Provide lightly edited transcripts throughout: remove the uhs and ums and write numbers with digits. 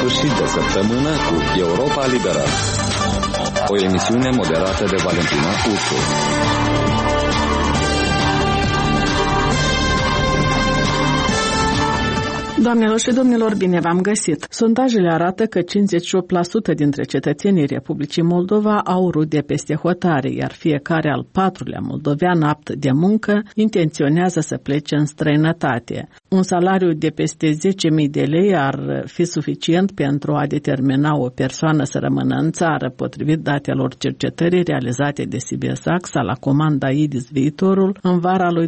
sfârșit de săptămână cu Europa Liberă. O emisiune moderată de Valentina Ursu. Doamnelor și domnilor, bine v-am găsit! Sondajele arată că 58% dintre cetățenii Republicii Moldova au rude peste hotare, iar fiecare al patrulea moldovean apt de muncă intenționează să plece în străinătate. Un salariu de peste 10.000 de lei ar fi suficient pentru a determina o persoană să rămână în țară, potrivit datelor cercetării realizate de Sibiesaxa la comanda IDIS Viitorul în vara lui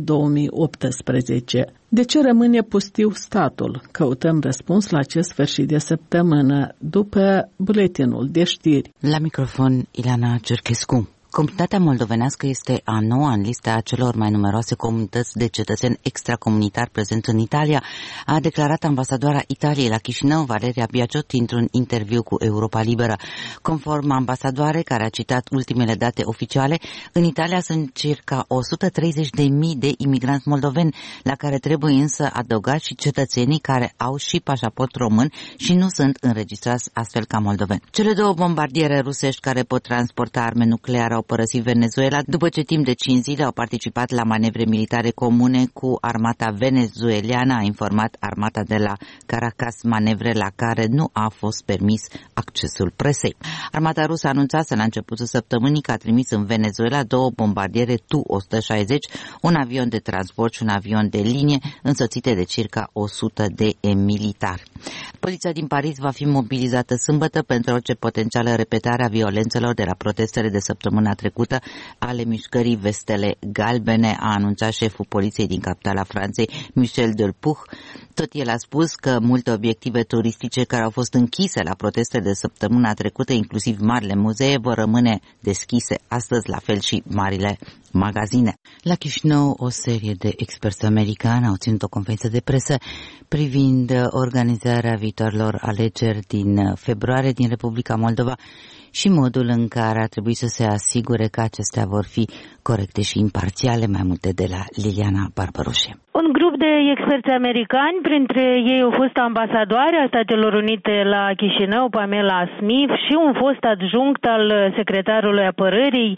2018. De ce rămâne pustiu statul? Căutăm răspuns la acest sfârșit de săptămână, după buletinul de știri. La microfon, Ileana Cerchescu. Comunitatea moldovenească este a noua în lista celor mai numeroase comunități de cetățeni extracomunitari prezenți în Italia, a declarat ambasadoara Italiei la Chișinău, Valeria Biagiotti, într-un interviu cu Europa Liberă. Conform ambasadoarei, care a citat ultimele date oficiale, în Italia sunt circa 130.000 de imigranți moldoveni, la care trebuie însă adăugați și cetățenii care au și pașaport român și nu sunt înregistrați astfel ca moldoveni. Cele două bombardiere rusești care pot transporta arme nucleare au părăsit Venezuela după ce timp de 5 zile au participat la manevre militare comune cu armata venezueliană, a informat armata de la Caracas, manevre la care nu a fost permis accesul presei. Armata rusă anunțase la începutul săptămânii că a trimis în Venezuela două bombardiere Tu-160, un avion de transport și un avion de linie, însoțite de circa 100 de militari. Poliția din Paris va fi mobilizată sâmbătă pentru orice potențială repetare a violențelor de la protestele de săptămâna trecută ale mișcării Vestele Galbene, a anunțat șeful poliției din capitala Franței, Michel Delpuch. Tot el a spus că multe obiective turistice care au fost închise la proteste de săptămâna trecută, inclusiv marile muzee, vor rămâne deschise astăzi, la fel și marile magazine. La Chișinău, o serie de experți americani au ținut o conferință de presă privind organizarea viitoarelor alegeri din februarie din Republica Moldova și modul în care ar trebui să se asigure că acestea vor fi corecte și imparțiale. Mai multe de la Liliana Barbaroșe. Un grup de experți americani, printre ei au fost ambasadoarea Statelor Unite la Chișinău, Pamela Smith, și un fost adjunct al secretarului apărării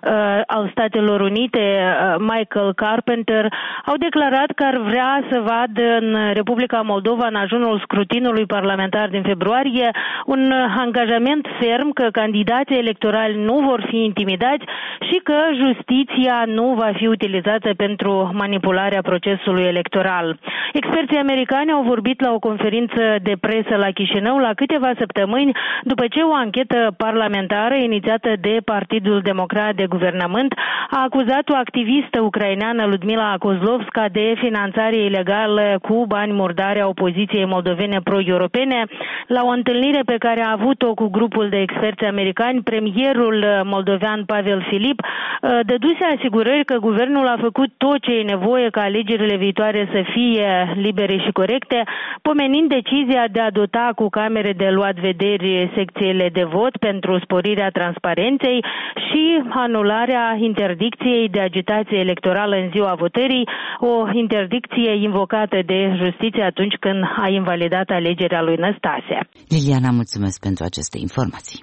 al Statelor Unite, Michael Carpenter, au declarat că ar vrea să vadă în Republica Moldova, în ajunul scrutinului parlamentar din februarie, un angajament ferm că candidații electorali nu vor fi intimidați și că justiția nu va fi utilizată pentru manipularea procesului electoral. Experții americani au vorbit la o conferință de presă la Chișinău la câteva săptămâni după ce o anchetă parlamentară inițiată de Partidul Democrat de Guvernământ a acuzat o activistă ucraineană, Ludmila Kozlovska, de finanțare ilegală cu bani murdari a opoziției moldovene pro-europene. La o întâlnire pe care a avut-o cu grupul de experți americani, premierul moldovean Pavel Filip dăduse asigurări că guvernul a făcut tot ce e nevoie ca alegerile viitoare să fie libere și corecte, pomenind decizia de a dota cu camere de luat vederi secțiile de vot pentru sporirea transparenței și anularea interdicției de agitație electorală în ziua votării, o interdicție invocată de justiție atunci când a invalidat alegerea lui Năstase. Liliana, mulțumesc pentru aceste informații.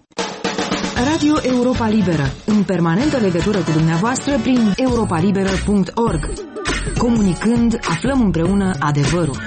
Radio Europa Liberă, în permanentă legătură cu dumneavoastră prin europalibera.org. Comunicând, aflăm împreună adevărul.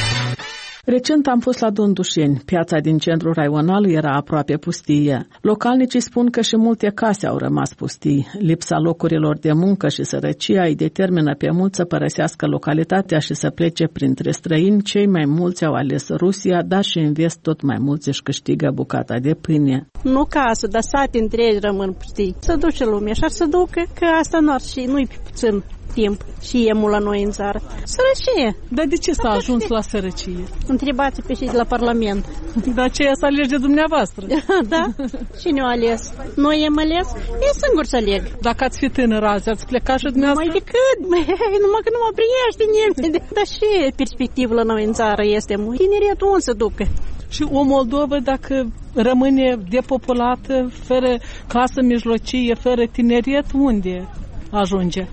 Recent am fost la Dondușeni. Piața din centrul raional era aproape pustie. Localnicii spun că și multe case au rămas pustii. Lipsa locurilor de muncă și sărăcia îi determină pe mulți să părăsească localitatea și să plece printre străini. Cei mai mulți au ales Rusia, dar și în vest tot mai mulți își câștigă bucata de pâine. Nu casă, dar sate întregi rămân pustii. Să duce lumea și ar să ducă, că asta nu-i pe puțin timp și e mult la noi în țară. Sărăcie. Dar de ce s-a ajuns la sărăcie? Întrebați pe cei de la Parlament. Dar ce să alege dumneavoastră? Da? Cine o ales? Noi am ales? Ei singuri să aleg. Dacă ați fi tânără azi, ați pleca și dumneavoastră? Mai decât, numai că nu mă priește nimeni. Dar și perspectivă la noi în țară este mult. Tineretul unde se ducă? Și o Moldovă, dacă rămâne depopulată, fără clasă mijlocie, fără tineret, unde? ajunge?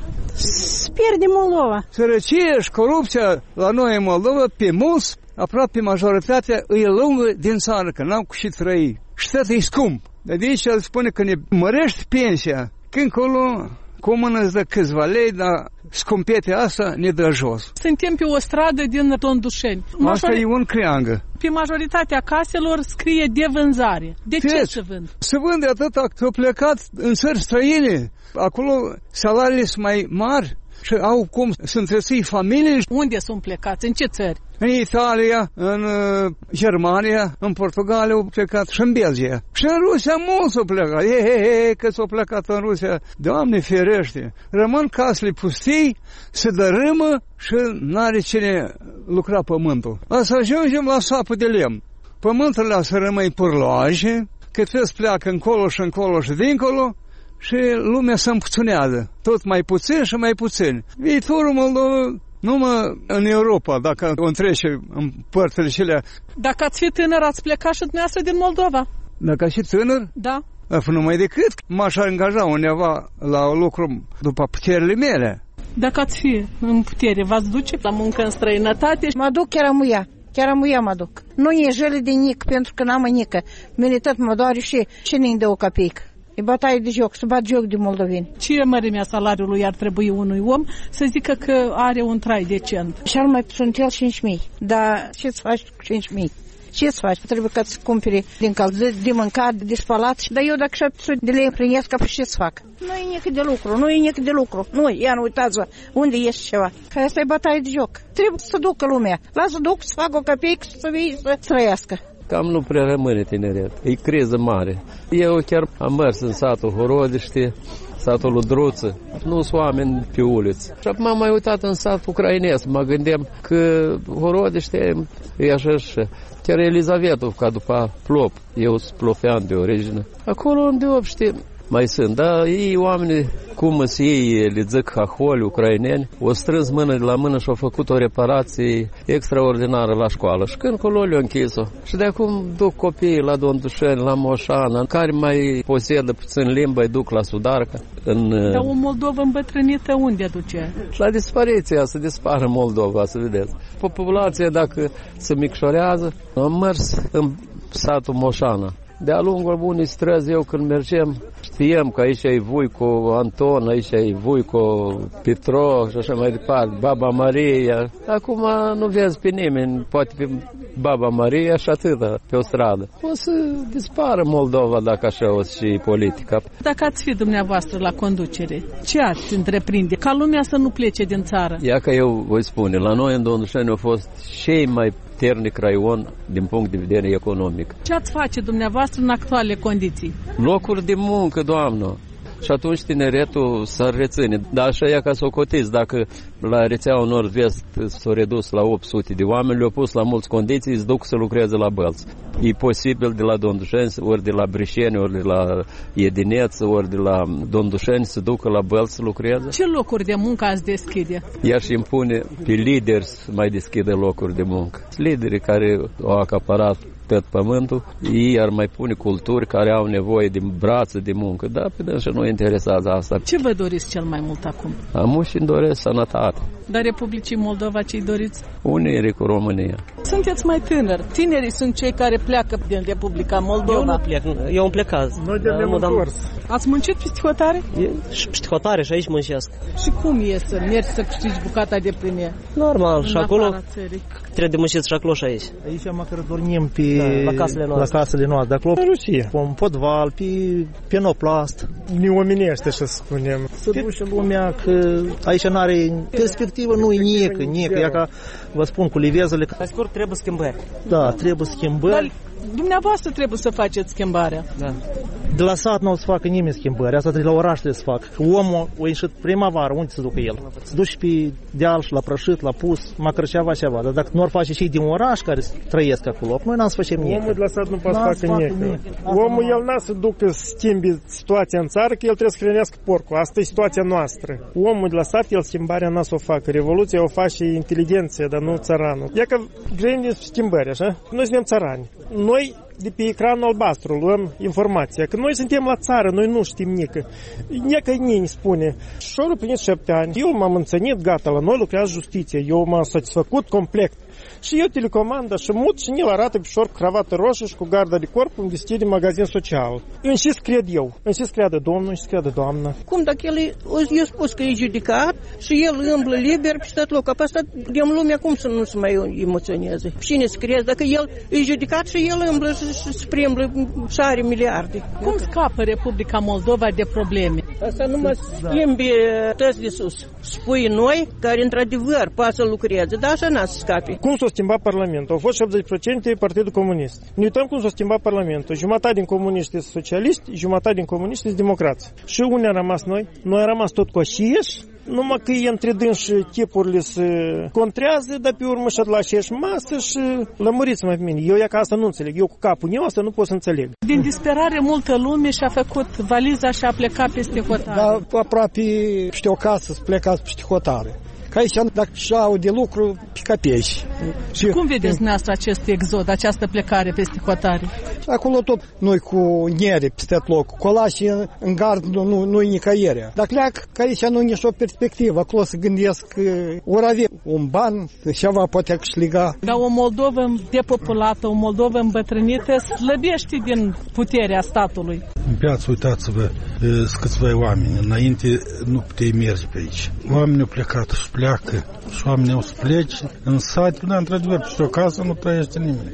Pierde Moldova. Sărăcie și corupția la noi în Moldova, pe mulți, aproape majoritatea, îi lungă din țară, că n-au cu și trăi. Și tot e scump. De aici el spune că ne mărești pensia, când acolo comună îți dă câțiva lei, dar scumpete asta ne dă jos. Suntem pe o stradă din Tondușeni. Asta e un creangă. Pe majoritatea caselor scrie de vânzare. De ce se vând? Se vânde atâta că au plecat în țări străine. Acolo salariile sunt mai mari și au cum să întrețui familii. Unde sunt plecați? În ce țări? În Italia, în Germania, în Portugalia au plecat și în Belgia. Și în Rusia mulți au plecat. Că s-au plecat în Rusia. Doamne ferește! Rămân casele pustii, se dărâmă și n-are cine lucra pământul. La să ajungem la sapă de lemn. Pământul ăla să rămâi pârloaje, că trebuie pleacă încolo și dincolo, și lumea se împuțunează. Tot mai puțin și mai puțin. Viitorul Moldova numai în Europa, dacă o întrece în părțile celea. Dacă ați fi tânăr, ați pleca și dumneavoastră din Moldova. Dacă și tânăr? Da. Numai decât m-aș angaja undeva la lucru după puterile mele. Dacă ați fi în putere, v-ați duce la muncă în străinătate? Mă duc chiar amuia mă duc. Nu e jele de nic, pentru că n-am nică. Mine tot mă doare și cine-mi dă o capică. E bătaie de joc, să bat joc de moldoveni. Ce mărimea salariului ar trebui unui om să zică că are un trai decent? Și-al mai sunt el 5.000. Dar ce-ți faci cu 5.000? Ce-ți faci? Trebuie ca să cumpere din călduri, de mâncat, de spălat. Dar eu dacă 700 de lei primesc, ce-ți fac? Nu e nici de lucru, Nu, ia nu uitați-vă, unde ești ceva. Că asta e bătaie de joc. Trebuie să ducă lumea. Lasă duc să facă o capeică, să vii să trăiască. Cam nu prea rămâne tineret. E criză mare. Eu chiar am mers în satul Horodiște, satul Ludruță. Nu sunt oameni pe uliță. Și acum m-am mai uitat în sat ucrainesc. Mă gândeam că Horodiște e așa și chiar Elizavetovca după Plop. Eu sunt plofean de origine. Acolo unde obște mai sunt, dar ei oameni, cum să ei le zic haholi ucraineni, o strâns mână de la mână și au făcut o reparație extraordinară la școală. Și când colo le-au închis-o. Și de acum duc copiii la Dondușeni, la Moșana, care mai posedă puțin limba, îi duc la Sudarca. Dar o Moldovă îmbătrânită unde duce? La dispariția, să dispară Moldova, să vedeți. Populația, dacă se micșorează, am mers în satul Moșana. De-a lungul unei străzi, eu când mergem, știam că aici e Vuico Anton, aici e Vuico Petro și așa mai departe, Baba Maria. Acum nu vezi pe nimeni, poate pe Baba Maria și atâta pe o stradă. O să dispară Moldova dacă așa o și politica. Dacă ați fi dumneavoastră la conducere, ce ați întreprinde? Ca lumea să nu plece din țară. Ia că eu voi spune, la noi în Dondușeni au fost cei mai puternic raion din punct de vedere economic. Ce ați face dumneavoastră în actuale condiții? Locuri de muncă, doamnă. Și atunci tineretul s-ar reține. Dar așa e ca să o cotiți. Dacă la rețeaua Nord-Vest s-a redus la 800 de oameni, le-au pus la mulți condiții, îți duc să lucreze la Bălți. E posibil de la Dondușeni, ori de la Brișeni, ori de la Iedineț, ori de la Dondușeni să ducă la Bălți să lucreze. Ce locuri de muncă ați deschide? Iar și impune pe lideri să mai deschide locuri de muncă. Liderii care au acaparat tot pământul, ei ar mai pune culturi care au nevoie de brațe de muncă, dar pe dânsă nu interesează asta. Ce vă doriți cel mai mult acum? Amu și-mi doresc sănătate. Dar Republicii Moldova ce-i doriți? Unire cu România. Sunteți mai tânări. Tinerii sunt cei care pleacă din Republica Moldova. Eu nu plec, eu am plecat. Noi de-am întors. Ați muncit peste hotare? Și peste hotare și aici muncesc. Și cum e să mergi să câștigi bucata de premier? Normal, și acolo trebuie de muncit și acolo și aici. Aici măcar dormim la casele noastre. De acolo pe Rusia, pe podval, pe penoplast. Neomenește, să spunem. Să duce lumea că aici n-are perspectivă, nu e nică. E ca, vă spun, cu livezele. Pe scurt, trebuie schimbări. Da, trebuie schimbări. Dar dumneavoastră trebuie să faceți schimbarea. Da. De la sat nu o să facă nimeni schimbări. Asta trebuie la oraș trebuie să facă. Că omul a ieșit primăvară, unde se ducă el? Se duce pe deal și la prășit, la pus, măcar ceva. Dar dacă nu ar face cei din oraș care trăiesc acolo, noi n-am să facem nimic. Omul de la sat nu poate să facă nimic. Omul, el n-a să ducă să schimbi situația în țară, că el trebuie să hrănească porcul. Asta e situația noastră. Omul de la sat, el schimbarea n-a să o facă. Revoluția o face inteligenția, dar nu țăranul. E că vrem de schimbări, așa? Noi suntem țărani. Noi de pe ecranul albastru luăm informația, că noi suntem la țară, noi nu știm nică. Necă nimeni spune, șorul plinit 7 ani, eu m-am înțănit, gata, la noi lucrează justiție, eu m-am satisfăcut complet. Și eu telecomandă și mut și ne-l arată pe șor cu cravată roșie și cu gardă de corp un deschide magazin social. În ce cred eu? În ce crede domnul, în ce crede doamna? Cum dacă eu spus că e judecat și el îmblă liber pe tot locul, pe asta de lumea cum să nu se mai emoționeze? Cine se crede? Dacă el e judecat și el îmblă și spremblă și are miliarde. Cum scapă Republica Moldova de probleme? Asta nu mă schimbi tăți de sus. Spui noi care într-adevăr poate să lucreze, dar așa n-a să scape. Cum s-a schimbat Parlamentul? Au fost 70% Partidul Comunist. Ne uităm cum s-a schimbat Parlamentul. Jumătate din comuniști sunt socialiști, jumătate din comuniști sunt democrați. Și unde am rămas noi? Noi am rămas tot cu aceeași, numai că e între dânsi tipurile se contrează, dar pe urmă și la aceeași masă și lămuriți-mă pe mine. Eu e ca asta nu înțeleg. Eu cu capul meu asta nu pot să înțeleg. Din disperare multă lume și-a făcut valiza și a plecat peste hotare. Da, aproape peste o casă să plecați peste hotare. Că aici, dacă și-au de lucru, pe capeci. Și cum vedeți dumneavoastră acest exod, această plecare peste hotare? Acolo tot noi cu niere peste loc, colași în gard nu-i nicăierea. Dar pleacă că aici nu e nici o perspectivă, acolo se gândesc ori avea un ban, ceva poate câștiga. Dar o Moldovă depopulată, o Moldovă îmbătrânită slăbește din puterea statului. În piață, uitați-vă, sunt câțiva oameni, înainte nu puteai merge pe aici. Oamenii au plecat și pleacă și oamenii au să plece în sat, dar într-adevăr, și o casă nu trăiește nimeni.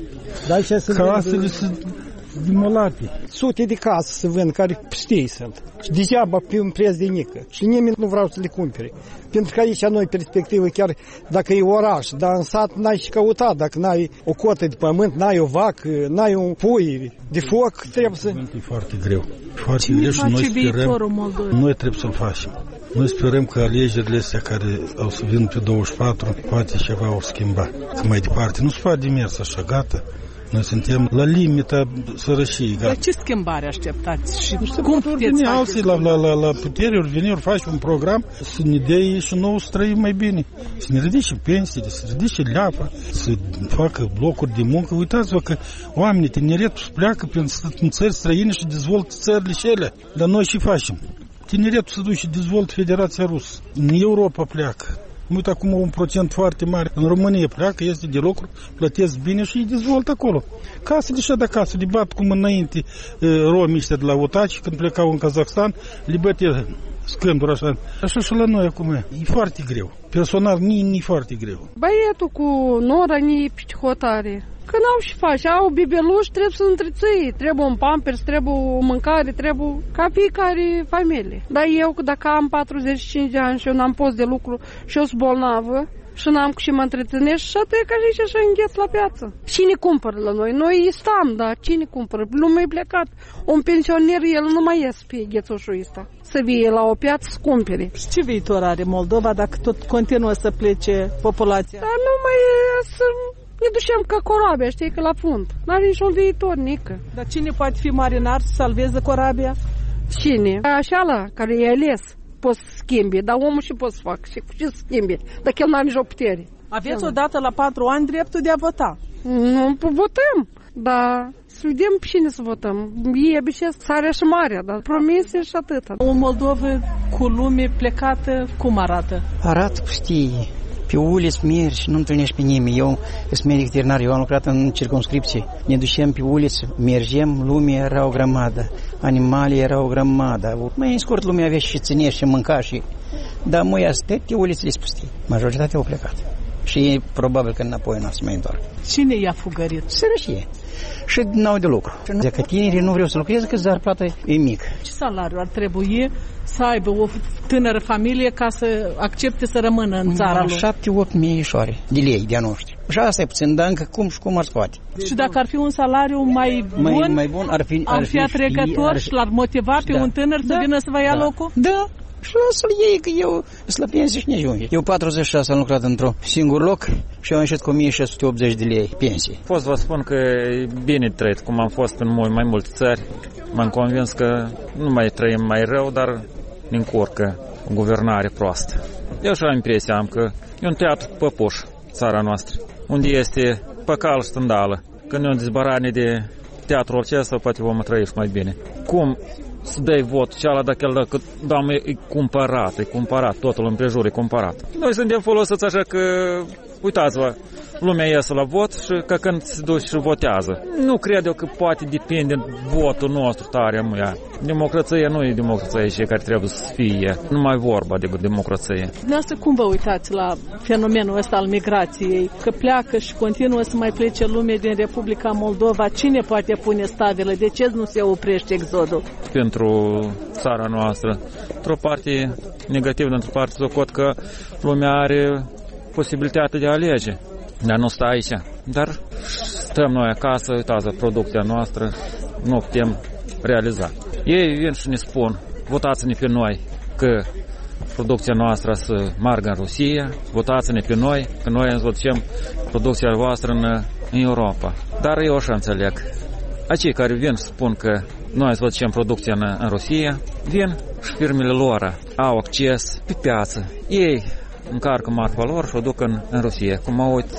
Casele sunt demolate. Sute de case se vând care pustii sunt. Și degeaba pe un preț de nică. Și nimeni nu vreau să le cumpere. Pentru că aici noi perspectivă, chiar dacă e oraș, dar în sat n-ai și căutat. Dacă n-ai o cotă de pământ, n-ai o vacă, n-ai un pui de foc, trebuie să... E foarte greu. Foarte greu și noi sperăm, noi trebuie să-l facem. Noi sperăm că alegerile astea care au să vină pe 24, poate ceva o schimba. Că mai departe nu se poate de mers așa, gata. Noi suntem la limita sărășiei, gata. Dar ce schimbare așteptați? Și cum puteți alții la putere, ori veni, ori faci un program să ne dea și nouă să trăim mai bine. Să ne ridice pensiile, să ridice leapa, să facă locuri de muncă. Uitați-vă că oamenii, tineretul se pleacă în țări străine și dezvoltă țările și ele. Dar noi și facem. Tineretul se duce și dezvoltă Federația Rusă. În Europa pleacă. Uite acum un procent foarte mare. În România pleacă, este de lucru, plătesc bine și îi dezvoltă acolo. Casele și de acasă, le bat cum înainte romii ăștia de la Otaci, când plecau în Kazakhstan, le bătea scânduri așa. Așa și la noi acum e foarte greu. Personal, e foarte greu. Băietul cu nora ni pe hotare. Că n-au și faci, au bebeluși, trebuie să întreții, trebuie un pampers, trebuie o mâncare, trebuie ca fiecare familie. Dar eu, dacă am 45 de ani și eu n-am post de lucru și eu sunt bolnavă și n-am cu și mă întreținesc și atât ca zice așa îngheț la piață. Cine cumpără la noi? Noi stăm, dar cine cumpără? Lumea e plecat. Un pensioner, el nu mai ies pe ghețoșul ăsta. Să vie la o piață să cumpere. Și ce viitor are Moldova dacă tot continuă să plece populația? Dar nu mai e să... Ne ducem ca corabia, știi, că la fund. N-are niciun viitor, nică. Dar cine poate fi marinar să salveze corabia? Cine? Așa la care e ales poți să schimbi, dar omul și poți să facă. Și cu ce să schimbi? Dacă el n-are nicio putere. Aveți odată la 4 ani dreptul de a vota? Nu, votăm. Dar să vedem pe cine să votăm. E bișesc țara și marea, dar promise și atâta. O Moldovă cu lume plecată, cum arată? Arată pustie. Pe uliți mergi, nu întâlnești pe nimeni. Eu sunt medic veterinar, eu am lucrat în circumscripție. Ne ducem pe uliți, mergem, lumea era o grămadă, animale era o grămadă. Mai în scurt, lumea avea și ține și mânca și... Dar măi, astea pe ulițele spustii. Majoritatea au plecat. Și probabil că înapoi nu o să mai întoarcă. Cine i-a fugărit? Sărășie. Și n-au de lucru. Dacă tinerii nu vreau să lucreze, că zarplata e mică. Ce salariu ar trebui să aibă o tânără familie ca să accepte să rămână în țara lui? 7-8 mii de lei de-a noștri. Și asta e puțin, dar încă cum și cum ar scoate. Și dacă ar fi un salariu mai bun ar fi atrăgător și l-ar motiva pe un tânăr să vină să vă ia locul? Da. Și lasă-l ei, că eu sunt la pensie și ne ajunge. Eu 46 am lucrat într-un singur loc și am ieșit cu 1680 de lei pensie. Pot să vă spun că e bine trăit, cum am fost în mai multe țări. M-am convins că nu mai trăim mai rău, dar ne încurcă o guvernare proastă. Eu și am impresia că e un teatru cu păpuș, țara noastră, unde este păcal și tândală. Când ne-o dezbărane de teatrul acesta, poate vom trăi mai bine. Cum să dai vot cealaltă dacă e cumpărat, totul împrejur e cumpărat. Noi suntem folosiți așa că, uitați-vă, lumea iese la vot și că când se duce și votează. Nu cred eu că poate depinde votul nostru tare muia. Democrația nu e democrația și care trebuie să fie. Nu mai vorba de democrație. Dumneavoastră cum vă uitați la fenomenul ăsta al migrației? Că pleacă și continuă să mai plece lume din Republica Moldova. Cine poate pune stavele? De ce nu se oprește exodul? Pentru țara noastră, într-o parte negativă, într-o parte socot că lumea are posibilitatea de a alege. Dar nu stă aici. Dar stăm noi acasă, uitați, producția noastră nu putem realiza. Ei vin și ne spun, votați-ne pe noi că producția noastră să meargă în Rusia, votați-ne pe noi că noi însoțim producția voastră în Europa. Dar eu așa înțeleg. Acei care vin și spun că noi însoțim producția în Rusia, vin și firmele lor au acces pe piață. Ei încarcă marfa lor și o duc în Rusia. Cum mă uit,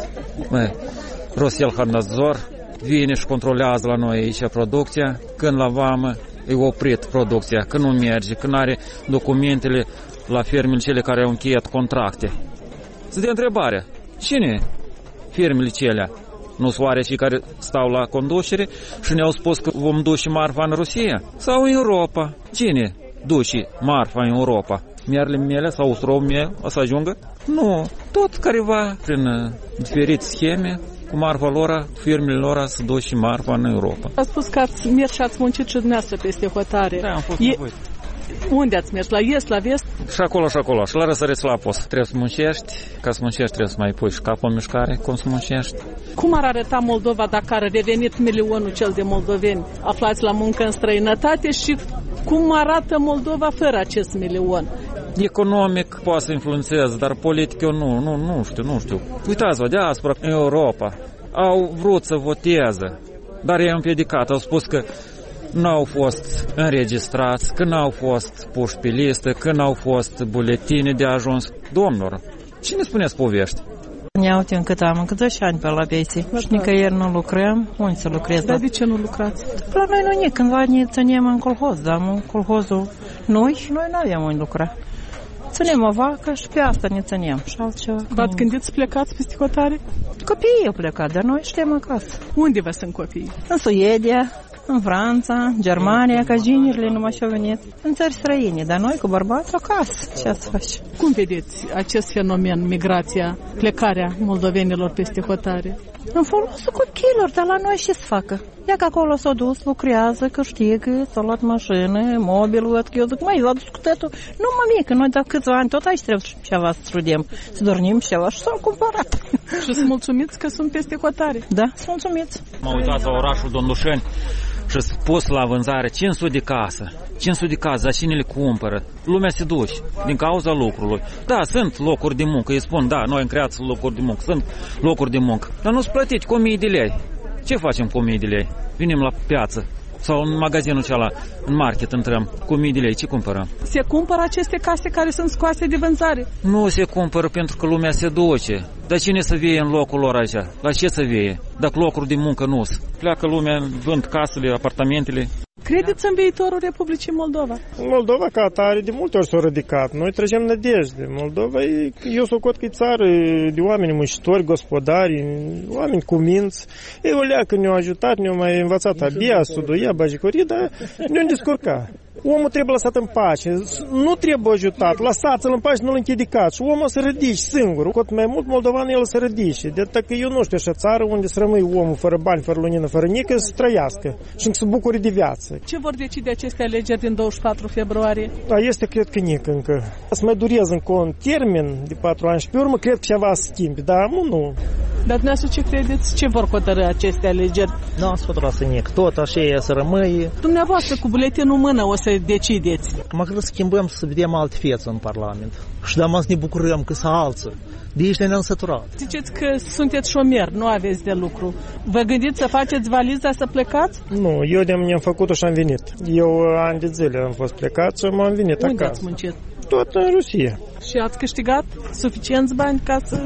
Roselhannadzor vine și controlează la noi aici producția. Când la vamă e oprit producția, când nu merge, când are documentele la firmele cele care au încheiat contracte. Se dă întrebarea, cine firmele celea? Nu sunt oare cei care stau la conducere și ne-au spus că vom duce marfa în Rusia? Sau în Europa? Cine duce marfa în Europa? Mierele mele sau usturul meu o să ajungă? Nu, tot careva prin diferite scheme cu marfa lor, firmele lor să duce marfa în Europa. Ați spus că ați mers și ați muncit și dumneavoastră peste hotare. Da, am fost nevoit. Unde ați mers? La est, la vest? Și acolo, și acolo. Și la răsărit la apos. Trebuie să muncești. Ca să muncești trebuie să mai pui și capul în mișcare. Cum să muncești? Cum ar arăta Moldova dacă ar revenit milionul cel de moldoveni aflați la muncă în străinătate și cum arată Moldova fără acest milion? Economic poate să influențeze, dar politic eu nu știu. Uitați-vă, diaspora în Europa au vrut să voteze, dar ei au împiedicat. Au spus că nu au fost înregistrați, că nu au fost puși pe listă, că nu au fost buletine de ajuns. Domnilor, cine spuneți povești? Ia uite încât am, încă 10 ani pe la pensie. Și nicăieri nu lucrăm. Unde să lucrez? Dar de ce nu lucrați? La noi nu e, cândva ne ținem în colhoz, dar colhozul noi și noi nu avem unde lucra. Ținem o vacă și pe asta ne ținem și altceva. V-ați gândit să plecați peste hotare? Copiii au plecat, dar noi știm acasă. Unde vă sunt copiii? În Suedia, în Franța, în Germania, ca ginerile numai și-au venit. În țări străine, dar noi cu bărbați acasă. Ce să faci? Cum vedeți acest fenomen, migrația, plecarea moldovenilor peste hotare? În folosul copiilor, dar la noi ce să facă? Ia că acolo s-a dus, lucrează, câștigă, s-a luat mașină, mobil, văd că eu zic, l-a dus cu tătul. Nu, mămie, că noi de câțiva ani tot aici trebuie ceva să studiem, să dormim ceva și s-au cumpărat. Și sunt mulțumiți că sunt peste hotare? Da, sunt mulțumiți. M-am uitat la orașul Dondușeni și s-a pus la vânzare 500 de casă. 500 de case, dar cine le cumpără? Lumea se duce din cauza lucrului. Da, sunt locuri de muncă, îi spun, da, noi am creat locuri de muncă, sunt locuri de muncă, dar nu-s plătiți cu 1000 de lei. Ce facem cu 1000 de lei? Vinem la piață sau în magazinul cealaltă, în market, intrăm cu 1000 de lei, ce cumpărăm? Se cumpără aceste case care sunt scoase de vânzare? Nu se cumpără pentru că lumea se duce. Dar cine să vie în locul lor aici? La ce să vie? Dacă locuri de muncă nu sunt. Pleacă lumea, vând casele, apartamentele. Credeți în viitorul Republicii Moldova? Moldova ca atare de multe ori s-a ridicat. Noi trăgem nădejde. Moldova, eu socot că e țară de oameni muncitori, gospodari, oameni cu minți. Ei o leacă ne-au ajutat, ne-au mai învățat abia, suduia, bajicorie, dar ne-au descurcat. Omul trebuie lăsat în pace, nu trebuie ajutat, lăsați-l în pace, nu-l închedicați și omul să ridice singur. Cât mai mult moldovan el să ridice. De că eu nu știu așa țară unde să rămâi omul fără bani, fără lunină, fără nică, să trăiască și să bucure de viață. Ce vor decide aceste alegeri din 24 februarie? Da, este cred că nică încă. Să mai durez încă un termen de 4 ani și pe urmă cred că ceva schimbi, dar nu. Dar dumneavoastră ce credeți? Ce vor hotărâ aceste alegeri? Nu am sfăturat să nic. Tot așa e să rămâi. Dumneavoastră cu buletinul în mână o să decideți. Măcar să schimbăm să vedem alte fețe în Parlament. Și de-am să ne bucurăm că sunt alții. De aici ne-am săturat. Ziceți că sunteți șomer, nu aveți de lucru. Vă gândiți să faceți valiza să plecați? Nu, eu de-am făcut-o și am venit. Eu ani de zile am fost plecat și m-am venit acasă. Unde ați muncit? Tot în Rusia. Și ați câștigat suficienți bani ca să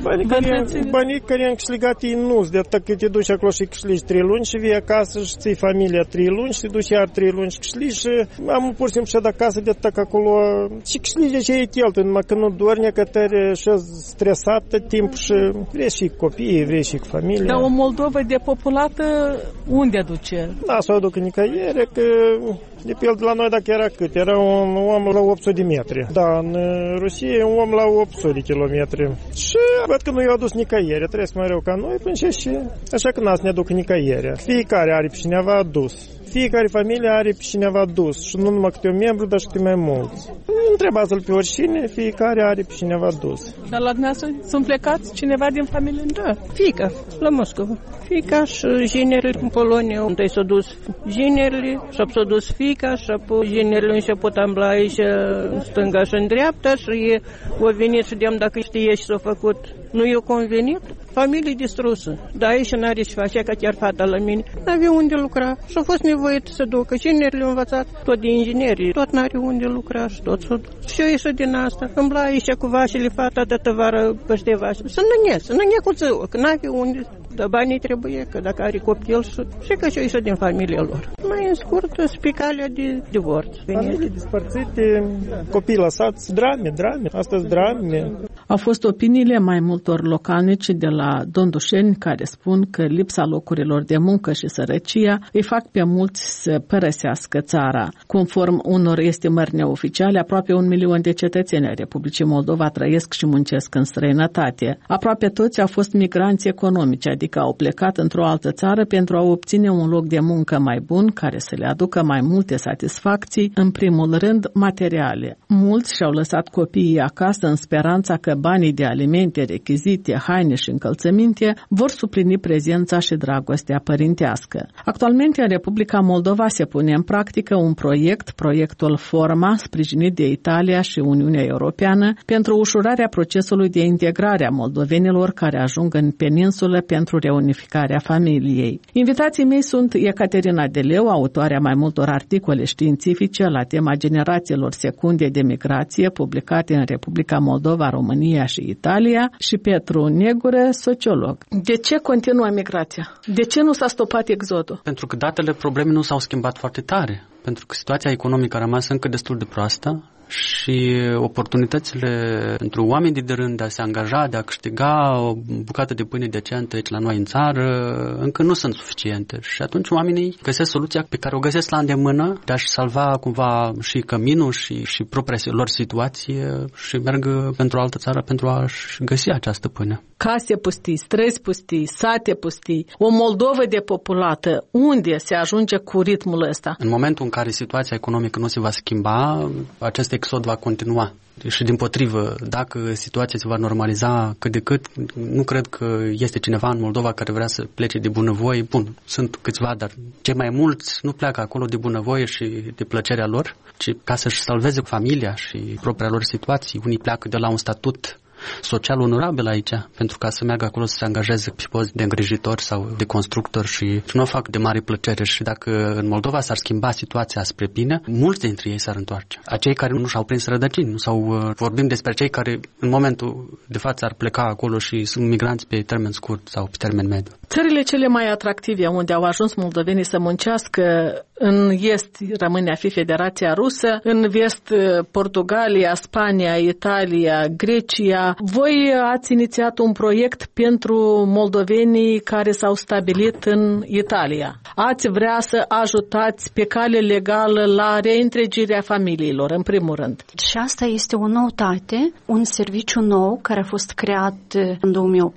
Banii care am câștigat ei nu, de atât că te duci acolo și câștigi 3 luni și vii acasă și ții familia 3 luni și te duci iar 3 luni și câștigi și am pur și simplu și de acasă de atât că acolo și câștigi ce e cheltuie, numai că nu doarne că tare și stresat tot timpul și vrei și cu copiii, vrei și cu familia. Dar o Moldovă depopulată unde duce? Da, să o aducă nicăieri, că de pildă la noi dacă era cât? Era un om la 800 de metri. Da, în Rusia un om la 800 de kilometri. Și văd că nu i-au adus nicăieri, trăiesc mai rău ca noi, până și așa că n-ați ne aduc nicăieri. Fiecare are pe cineva adus. Fiecare familie are pe cineva dus și nu numai câte un membru, dar și câte mai mulți. Nu întrebați-l pe oricine, fiecare are pe cineva dus. Dar la dumneavoastră sunt plecați cineva din familie? Da, fiica, la Moscova. Fiica și ginerii în Polonia, unde s-au dus ginerii, și s-au dus fiica, și apoi ginerii au început ambla aici în stânga și în dreapta și au venit și de-am dacă știe și s-au făcut. Nu i-a convenit? Familie distrusă. Dar aici n-are ce face, ca chiar fata la mine. N-avea unde lucra și a fost nevoit să ducă. Ginerii le-au învățat tot de inginerie. Tot n-are unde lucra și tot s-a dus. Și eu ieșit din asta. Îmbla aici cu vașele, fata de tăvară păște vașele. Să nănie cu țău, că n-avea unde. Dar banii trebuie, că dacă are copil și că și-o ieșit din familia lor. Mai în scurt, spicalea de divorț. Familii despărțite, copii lăsați, drame. Astăzi drame. Au fost opiniile mai multor localnici de la Dondușeni care spun că lipsa locurilor de muncă și sărăcia îi fac pe mulți să părăsească țara. Conform unor estimări neoficiale, aproape 1 milion de cetățeni ai Republicii Moldova trăiesc și muncesc în străinătate. Aproape toți au fost migranți economici, adică au plecat într-o altă țară pentru a obține un loc de muncă mai bun care să le aducă mai multe satisfacții, în primul rând materiale. Mulți și-au lăsat copiii acasă în speranța că banii de alimente, rechizite, haine și încălțăminte vor suplini prezența și dragostea părintească. Actualmente în Republica Moldova se pune în practică un proiectul Forma, sprijinit de Italia și Uniunea Europeană, pentru ușurarea procesului de integrare a moldovenilor care ajung în peninsulă pentru reunificarea familiei. Invitații mei sunt Ecaterina Deleu, autoarea mai multor articole științifice la tema generațiilor secunde de migrație publicate în Republica Moldova, România și Italia, și Petru Negură, sociolog. De ce continuă migrația? De ce nu s-a stopat exodul? Pentru că datele problemei nu s-au schimbat foarte tare. Pentru că situația economică a rămas încă destul de proastă și oportunitățile pentru oamenii de rând de a se angaja, de a câștiga o bucată de pâine decentă aici la noi în țară, încă nu sunt suficiente. Și atunci oamenii găsesc soluția pe care o găsesc la îndemână de a-și salva cumva și căminul și propria lor situație și merg pentru o altă țară pentru a-și găsi această pâine. Case pustii, străzi pustii, sate pustii, o Moldovă depopulată. Unde se ajunge cu ritmul ăsta? În momentul în care situația economică nu se va schimba, acest exod va continua. Și dimpotrivă, dacă situația se va normaliza cât de cât, nu cred că este cineva în Moldova care vrea să plece de bunăvoie. Bun, sunt câțiva, dar cei mai mulți nu pleacă acolo de bunăvoie și de plăcerea lor, ci ca să-și salveze familia și propria lor situații. Unii pleacă de la un statut social onorabil aici, pentru ca să meargă acolo să se angajeze pe post de îngrijitor sau de constructor și nu o fac de mare plăcere. Și dacă în Moldova s-ar schimba situația spre bine, mulți dintre ei s-ar întoarce. Acei care nu și-au prins rădăcini, vorbim despre cei care în momentul de față ar pleca acolo și sunt migranți pe termen scurt sau pe termen mediu. Țările cele mai atractive unde au ajuns moldovenii să muncească, în est rămâne a fi Federația Rusă, în vest Portugalia, Spania, Italia, Grecia. Voi ați inițiat un proiect pentru moldovenii care s-au stabilit în Italia. Ați vrea să ajutați pe cale legală la reîntregirea familiilor, în primul rând. Și asta este o noutate, un serviciu nou care a fost creat în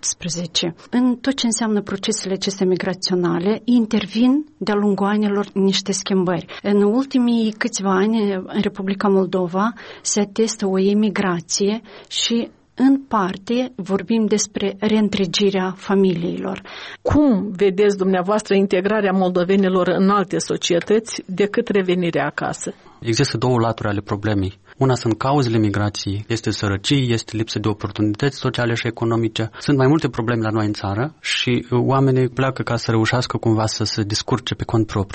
2018. În tot ce înseamnă procesele acestea migraționale, intervin de-a lungul anilor niște schimbări. În ultimii câțiva ani, în Republica Moldova, se atestă o emigrație și în parte vorbim despre reîntregirea familiilor. Cum vedeți dumneavoastră integrarea moldovenilor în alte societăți decât revenirea acasă? Există două laturi ale problemei. Una sunt cauzele migrației, este sărăcie, este lipsă de oportunități sociale și economice. Sunt mai multe probleme la noi în țară și oamenii pleacă ca să reușească cumva să se descurce pe cont propriu.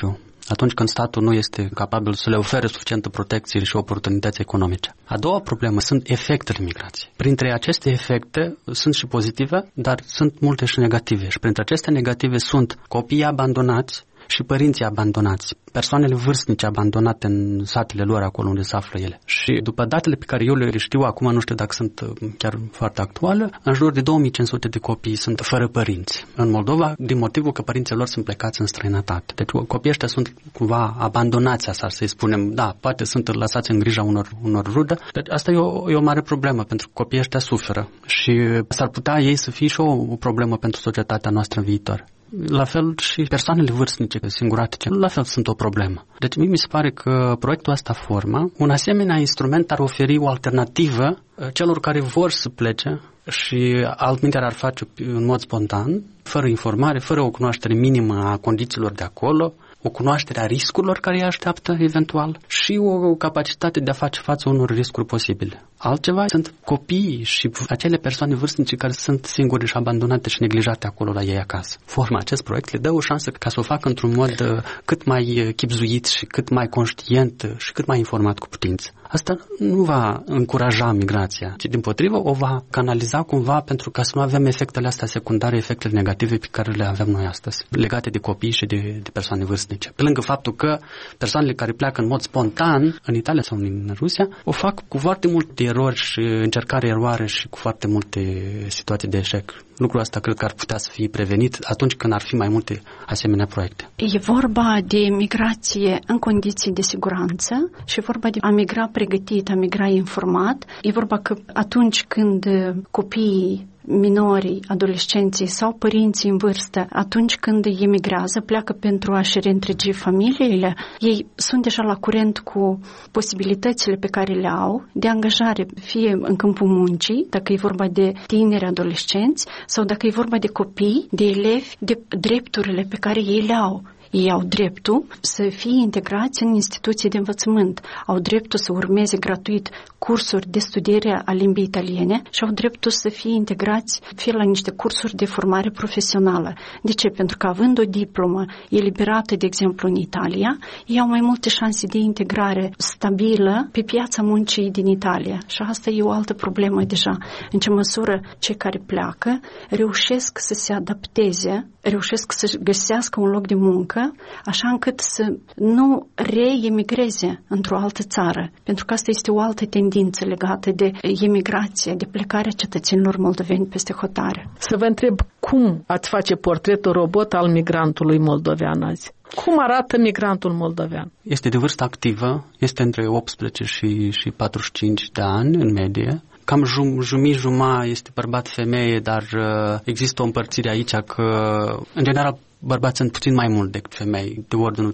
atunci când statul nu este capabil să le ofere suficientă protecție și oportunități economice. A doua problemă sunt efectele migrației. Printre aceste efecte sunt și pozitive, dar sunt multe și negative. Și printre aceste negative sunt copiii abandonați și părinții abandonați, persoanele vârstnice abandonate în satele lor, acolo unde se află ele. Și după datele pe care eu le știu acum, nu știu dacă sunt chiar foarte actuale, în jur de 2500 de copii sunt fără părinți în Moldova, din motivul că părinții lor sunt plecați în străinătate. Deci copiii ăștia sunt cumva abandonați, asta să-i spunem, da, poate sunt lăsați în grija unor rude. Deci asta e o mare problemă, pentru că copiii ăștia suferă și s-ar putea ei să fie și o problemă pentru societatea noastră în viitor. La fel și persoanele vârstnice, singuratice, la fel sunt o problemă. Deci mie mi se pare că proiectul ăsta Forma, un asemenea instrument ar oferi o alternativă celor care vor să plece și altminteri ar face în mod spontan, fără informare, fără o cunoaștere minimă a condițiilor de acolo, o cunoaștere a riscurilor care îi așteaptă eventual și o capacitate de a face față unor riscuri posibile. Altceva sunt copiii și acele persoane vârstnice care sunt singure și abandonate și neglijate acolo la ei acasă. Forma acest proiect le dă o șansă ca să o facă într-un mod cât mai chibzuit și cât mai conștient și cât mai informat cu putință. Asta nu va încuraja migrația, ci dimpotrivă o va canaliza cumva pentru ca să nu avem efectele astea secundare, efectele negative pe care le avem noi astăzi, legate de copii și de persoane vârstnice. Pe lângă faptul că persoanele care pleacă în mod spontan în Italia sau în Rusia o fac cu foarte multe erori și încercare-eroare și cu foarte multe situații de eșec. Lucrul ăsta cred că ar putea să fie prevenit atunci când ar fi mai multe asemenea proiecte. E vorba de migrație în condiții de siguranță și e vorba de a migra pregătit, a migra informat. E vorba că atunci când copiii minorii, adolescenții sau părinții în vârstă, atunci când emigrează, pleacă pentru a-și reîntregi familiile, ei sunt deja la curent cu posibilitățile pe care le au de angajare, fie în câmpul muncii, dacă e vorba de tineri adolescenți, sau dacă e vorba de copii, de elevi, de drepturile pe care ei le au. Ei au dreptul să fie integrați în instituții de învățământ, au dreptul să urmeze gratuit cursuri de studiere a limbii italiene și au dreptul să fie integrați fie la niște cursuri de formare profesională. De ce? Pentru că având o diplomă eliberată, de exemplu, în Italia, ei au mai multe șanse de integrare stabilă pe piața muncii din Italia. Și asta e o altă problemă deja. În ce măsură cei care pleacă reușesc să se adapteze, reușesc să găsească un loc de muncă, așa încât să nu reemigreze într-o altă țară. Pentru că asta este o altă tendință legată de emigrație, de plecarea cetățenilor moldoveni peste hotare. Să vă întreb, cum ați face portretul robot al migrantului moldovean azi? Cum arată migrantul moldovean? Este de vârstă activă, este între 18 și 45 de ani în medie. Cam jumătate este bărbat-femeie, dar există o împărțire aici că, în general, bărbați sunt puțin mai mult decât femei, de ordinul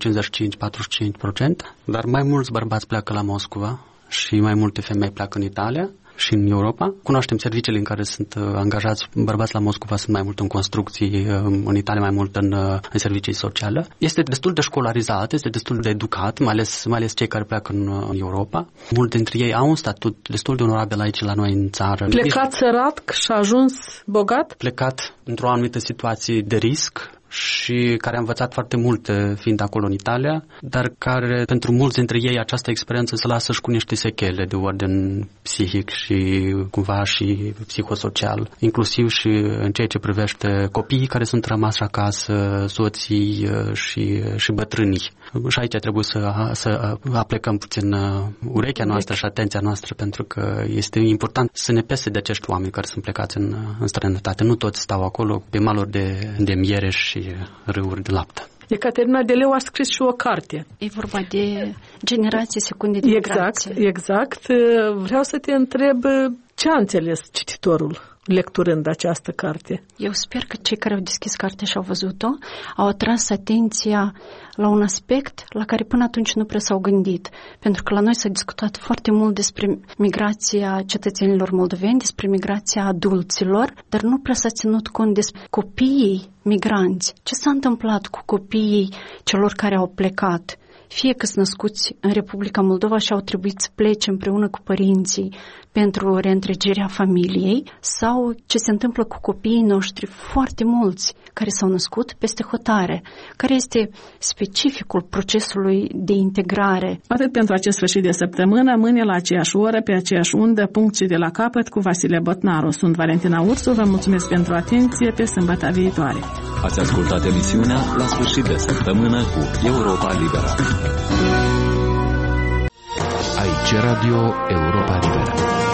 55-45%, dar mai mulți bărbați pleacă la Moscova și mai multe femei pleacă în Italia și în Europa. Cunoaștem serviciile în care sunt angajați bărbați la Moscova, sunt mai mult în construcții, în Italia mai mult în servicii sociale. Este destul de școlarizat, este destul de educat, mai ales cei care pleacă în Europa. Mulți dintre ei au un statut destul de onorabil aici la noi în țară. Plecat sărac și a ajuns bogat? Plecat într-o anumită situație de risc și care a învățat foarte multe fiind acolo în Italia, dar care pentru mulți dintre ei această experiență se lasă și cu niște sechele de ordin psihic și cumva și psihosocial, inclusiv și în ceea ce privește copiii care sunt rămași acasă, soții și bătrânii. Și aici trebuie să aplecăm puțin urechea noastră și atenția noastră, pentru că este important să ne pese de acești oameni care sunt plecați în străinătate. Nu toți stau acolo pe maluri de miere și râuri de lapte. Ecaterina Deleu a scris și o carte. E vorba de generații secunde de migrație. Exact. Vreau să te întreb ce a înțeles cititorul lecturând această carte. Eu sper că cei care au deschis cartea și au văzut-o au atras atenția la un aspect la care până atunci nu prea s-au gândit. Pentru că la noi s-a discutat foarte mult despre migrația cetățenilor moldoveni, despre migrația adulților, dar nu prea s-a ținut cont despre copiii migranți. Ce s-a întâmplat cu copiii celor care au plecat? fie că sunt născuți în Republica Moldova și au trebuit să plece împreună cu părinții pentru reîntregirea familiei, sau ce se întâmplă cu copiii noștri, foarte mulți care s-au născut peste hotare, care este specificul procesului de integrare. Atât pentru acest sfârșit de săptămână, mâine la aceeași oră, pe aceeași undă, punct și de la capăt, cu Vasile Botnaru. Sunt Valentina Ursu, vă mulțumesc pentru atenție, pe sâmbătă viitoare. Ați ascultat emisiunea La sfârșit de săptămână cu Europa Liberă. Aici Radio Europa Liberă.